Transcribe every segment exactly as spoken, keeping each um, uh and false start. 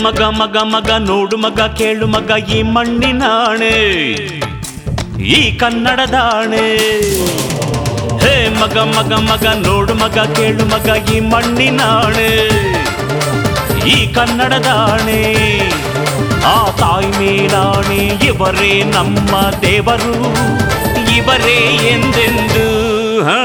ಮಗ ಮಗ ಮಗ ನೋಡು ಮಗ ಕೇಳು ಮಗ ಈ ಮಣ್ಣಿನಾಣೆ ಈ ಕನ್ನಡದಾಣೆ. ಹೇ ಮಗ ಮಗ ಮಗ ನೋಡು ಮಗ ಕೇಳು ಮಗ ಈ ಮಣ್ಣಿನಾಣೆ ಈ ಕನ್ನಡದಾಣೆ. ಆ ತಾಯಿ ಮೇಲಾಣೆ ಇವರೇ ನಮ್ಮ ದೇವರು, ಇವರೇ ಎಂದೆಂದು. ಹ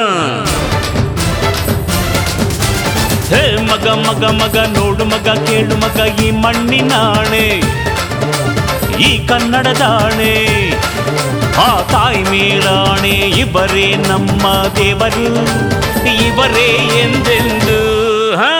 ಹೇ ಮಗ ಮಗ ಮಗ ನೋಡು ಮಗ ಕೇಳು ಮಗ ಈ ಮಣ್ಣಿನಾಣೆ ಈ ಕನ್ನಡದಾಣೆ. ಆ ತಾಯಿ ಮೇಲಾಣೆ ಇವರೇ ನಮ್ಮ ದೇವರು, ಇವರೇ ಎಂದೆಂದು. ಹ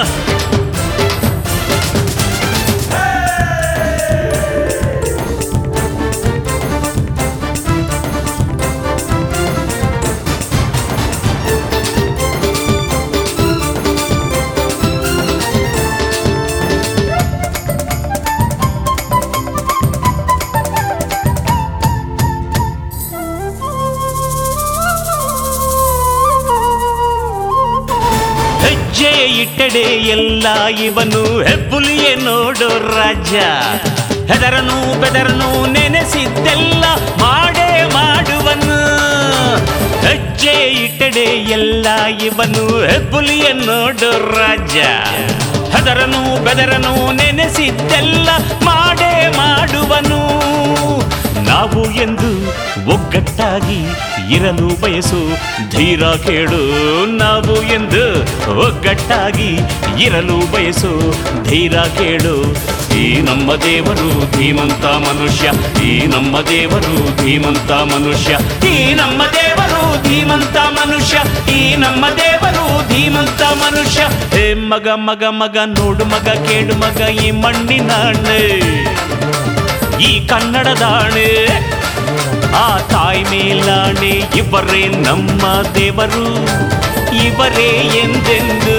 ಹೆಜ್ಜೆ ಇಟ್ಟಡೆ ಎಲ್ಲ ಇವನು ಹೆಬ್ಬುಲಿಯೇ ನೋಡೋ ರಾಜ. ಹೆದರನು ಬೆದರನು ನೆನೆಸಿದ್ದೆಲ್ಲ ಮಾಡೇ ಮಾಡುವನು. ಹೆಜ್ಜೆ ಇಟ್ಟಡೆ ಎಲ್ಲ ಇವನು ಹೆಬ್ಬುಲಿಯೇ ನೋಡೋ ರಾಜ. ಹೆದರನು ಬೆದರನು ನೆನೆಸಿದ್ದೆಲ್ಲ ಮಾಡೇ ಮಾಡುವನು. ನಾವು ಎಂದು ಒಗ್ಗಟ್ಟಾಗಿ ಇರಲು ಬಯಸು ಧೀರ ಕೇಳು. ನಾವು ಎಂದು ಒಗ್ಗಟ್ಟಾಗಿ ಇರಲು ಬಯಸು ಧೀರ ಕೇಳು. ಈ ನಮ್ಮ ದೇವರು ಧೀಮಂತ ಮನುಷ್ಯ, ಈ ನಮ್ಮ ದೇವರು ಧೀಮಂತ ಮನುಷ್ಯ, ಈ ನಮ್ಮ ದೇವರು ಧೀಮಂತ ಮನುಷ್ಯ, ಈ ನಮ್ಮ ದೇವರು ಧೀಮಂತ ಮನುಷ್ಯ. ಹೇ ಮಗ ಮಗ ಮಗ ನೋಡು ಮಗ ಕೇಳು ಮಗ ಈ ಮಣ್ಣಿನಾಣೆ ಈ ಕನ್ನಡದಾಣೆ. ಆ ತಾಯಿ ಮೇಲಾಣೆ ಇವರೇ ನಮ್ಮ ದೇವರು, ಇವರೇ ಎಂದೆಂದು.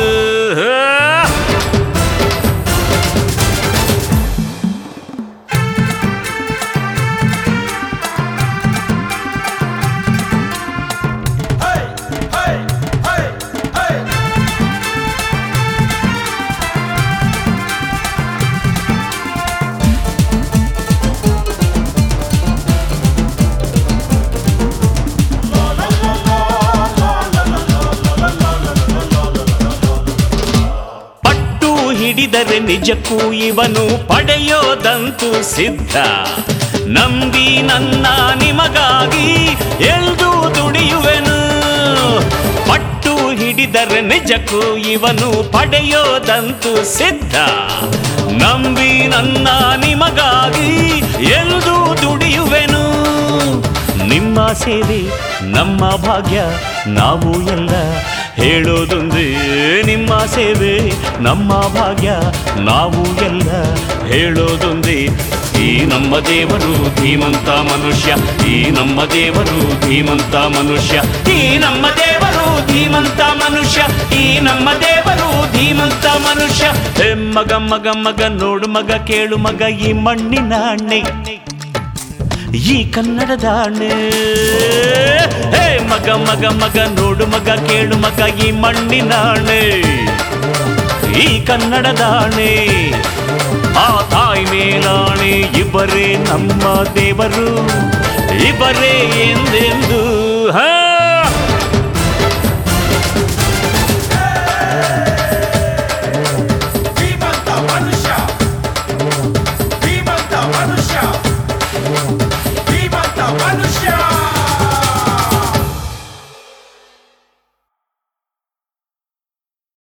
ಹಿಡಿದರೆ ನಿಜಕ್ಕೂ ಇವನು ಪಡೆಯೋದಂತೂ ಸಿದ್ಧ. ನಂಬಿ ನನ್ನ ನಿಮಗಾಗಿ ಎಲ್ದು ದುಡಿಯುವೆನು. ಪಟ್ಟು ಹಿಡಿದರೆ ನಿಜಕ್ಕೂ ಇವನು ಪಡೆಯೋದಂತೂ ಸಿದ್ಧ. ನಂಬಿ ನನ್ನ ನಿಮಗಾಗಿ ಎಲ್ದು ದುಡಿಯುವೆನು. ನಿಮ್ಮ ಸೇವೆ ನಮ್ಮ ಭಾಗ್ಯ, ನಾವು ಎಲ್ಲ ಹೇಳೋದೊಂದೇ. ನಿಮ್ಮ ಸೇವೆ ನಮ್ಮ ಭಾಗ್ಯ, ನಾವು ಎಲ್ಲ ಹೇಳೋದೊಂದೇ. ಈ ನಮ್ಮ ದೇವರು ಧೀಮಂತ ಮನುಷ್ಯ, ಈ ನಮ್ಮ ದೇವರು ಧೀಮಂತ ಮನುಷ್ಯ, ಈ ನಮ್ಮ ದೇವರು ಧೀಮಂತ ಮನುಷ್ಯ, ಈ ನಮ್ಮ ದೇವರು ಧೀಮಂತ ಮನುಷ್ಯ. ಹೇ ಮಗ ಮಗ ಮಗ ನೋಡು ಮಗ ಕೇಳು ಮಗ ಈ ಮಣ್ಣಿನಾಣೆ ಈ ಕನ್ನಡದಾಣೆ. ಹೇ ಮಗ ಮಗ ಮಗ ನೋಡು ಮಗ ಕೇಳು ಮಗ ಈ ಮಣ್ಣಿನಾಣೆ ಈ ಕನ್ನಡದಾಣೆ. ಆ ತಾಯಿ ಮೇಲಾಣೆ ಇವರೇ ನಮ್ಮ ದೇವರು, ಇವರೇ ಎಂದೆಂದು.